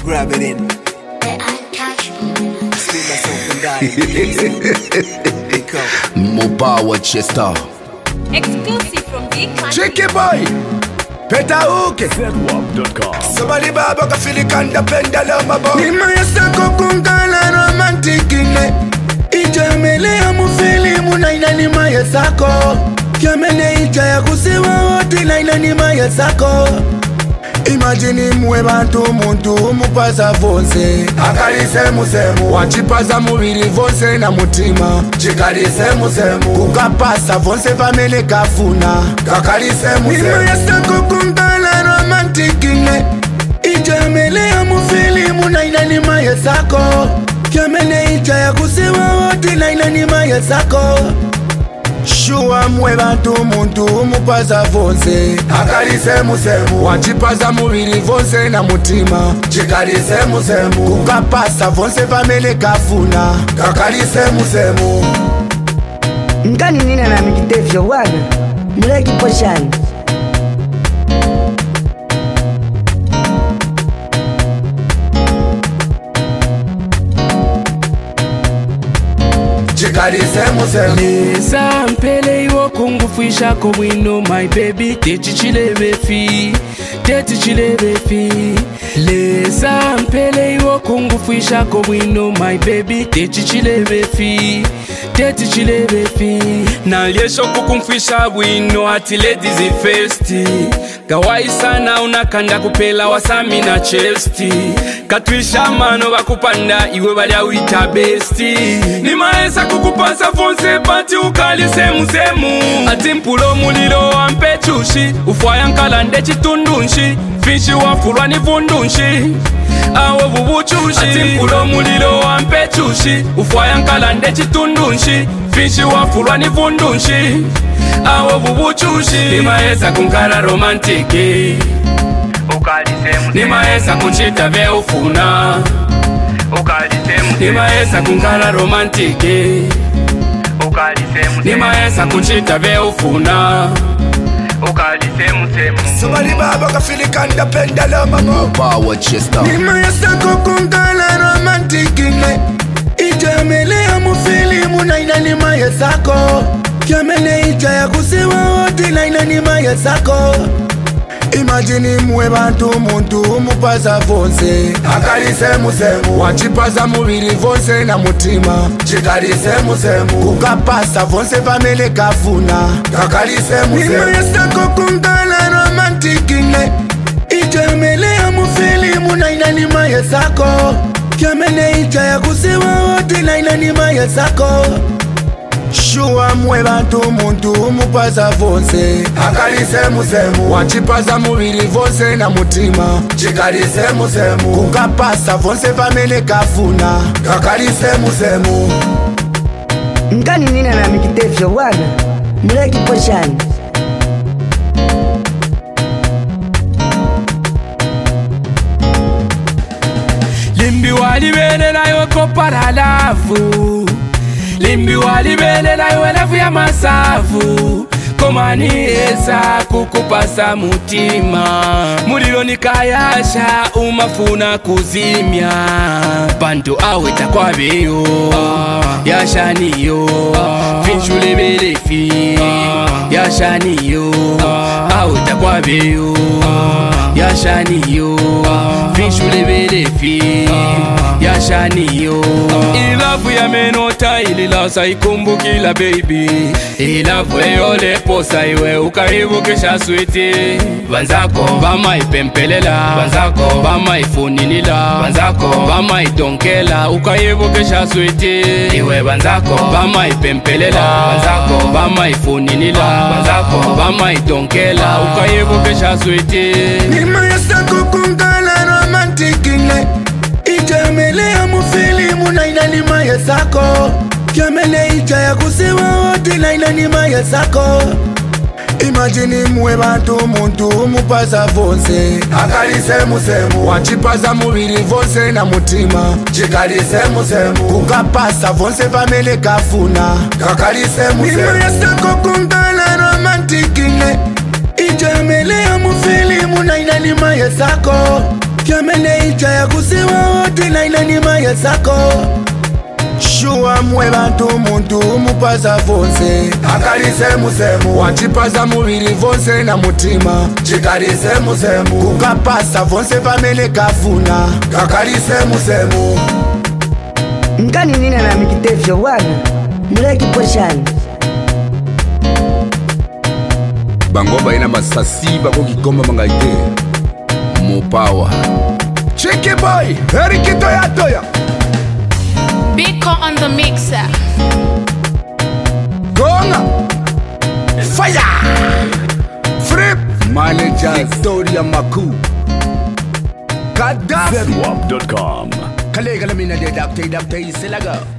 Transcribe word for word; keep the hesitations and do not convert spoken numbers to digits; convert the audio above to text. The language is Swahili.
grab it in. Spin myself and die. More power, Chester. Exclusive from Big Country. Tricky boy. Peter Uke. Somebody baba ka feel it and the pendulum above. Nima yasa kukungala romantic ine. Ijamele ya mufili muna ina nima yasako. Kiamene ija ya kusiwa wote na ina nima yasako. Imagine mwe bantu muntu umupaza vonse Akalise musemu Wachipaza mubiri vonse na mutima Chikalise musemu Kukapasa vonse famele kafuna Kakalise musemu Nima yasa kukungala romantic ine Ijamele ya mufili muna ina nima yasako Kiamene ija ya kusiwa wote na ina nima yasako Shua mwe bantu muntu umupaza vonse Akalise musemu Wachipaza mubiri vonse na mutima Chikalise musemu Kukapasa vonse famele kafuna Kakalise musemu Ngani nina na mikitefyo wana Muleki poshani Lesa mpele iwo kungufisha ko wino my baby Techi chilebe fi Techi chilebe fi Lesa mpele iwo kungufisha ko wino my baby Techi chilebe fi Techi chilebe fi Na liesho kukumfisha wino ati ladies i festi Kawai sana unakanda kupela wasami na chesti Katwisha mano wakupanda iwe walia wita besti Ni maesa kukupasa fonse pati ukali semu semu Ati mpulo mulilo wampe chushi Ufwaya nkalande chitundunshi Finshi wafurwa ni vundunshi Awe vuvuchushi Ati mpulo mulilo wampe chushi Ufwaya nkalande chitundunshi Finshi wafurwa ni vundunshi Awe vuvuchushi Ni maesa kunkara romantiki Ni maesa kunchita ve ufuna Ni maesa kunkara romantiki Ni maesa kunchita ve ufuna Somebody baba ka feel it and the pendulum above. Power, Chester. Nima yasa kukungala romantic ine. Ijamele ya mufili muna ina nima yasako Kiamene ija ya kusiwa wote na ina nima yasako Imagine mwe bantu muntu umupaza vonse Akalise musemu Wachipaza mubiri vonse na mutima Chikalise musemu Kukapasa vonse famele kafuna Kakalise musemu Nima yasa kukungala romantic ine Ijamele ya mufili muna ina nima yasako Kiamene ija ya kusiwa wote na ina nima yasako Shua mwe bantu muntu umupaza vonse Akalise musemu Wachipaza mubiri vonse na mutima Chikalise musemu Kukapasa vonse famele kafuna Kakalise musemu Ngani nina na mikitefyo wana Muleki poshani Limbi wali bene na yoko paralafu Limbi wali bene na yoelafu ya masafu Komani esa kukupasa mutima Mulilo nikayasha umafuna kuzimya Bantu aweta kwa beyo Yashaniyo Finchule belefi Yashaniyo Aweta kwa beyo Yashaniyo Finchule belefi Yashaniyo Ilavu ya menota ililasa ikumbukila baby Ilavu eyole posa iwe ukaribukisha switi Banzako bama ipempelela Banzako bama ifuninila Banzako bama idonkela ukaribukisha switi Iwe banzako bama ipempelela Banzako bama ifuninila Banzako bama idonkela ukaribukisha switi Nima yasa kukungala romantic ine Ijamele ya mufili muna ina nima yasako Kiamene ija ya kusiwa wote na ina nima yasako Imagine mwe bantu muntu umupaza vonse Akalise musemu Wachipaza mubiri vonse na mutima Chikalise musemu Kukapasa vonse famele kafuna Kakalise musemu Nima yasa kukungala romantic ine Ijamele ya mufili muna ina nima yasako kiamene ija ya kusiwa wote na inanima ya sako. Shua mwe bantu muntu mupaza vonse akalize musemu wachipaza mubiri vonse na mutima chikalize musemu kukapasa vonse pamene kafuna kakalize musemu. Nkani nina na mikitefyo bwana muleki poshani bangoba ina masasi bako kikoma mangaite Mopawa Cheeky boy Eriki Toya Toya Biko on the mixer. Gonga Fire Flip Manager Victoria Maku Gaddafi zedwap dot com. Kale kale mina de dakte dakte isilaga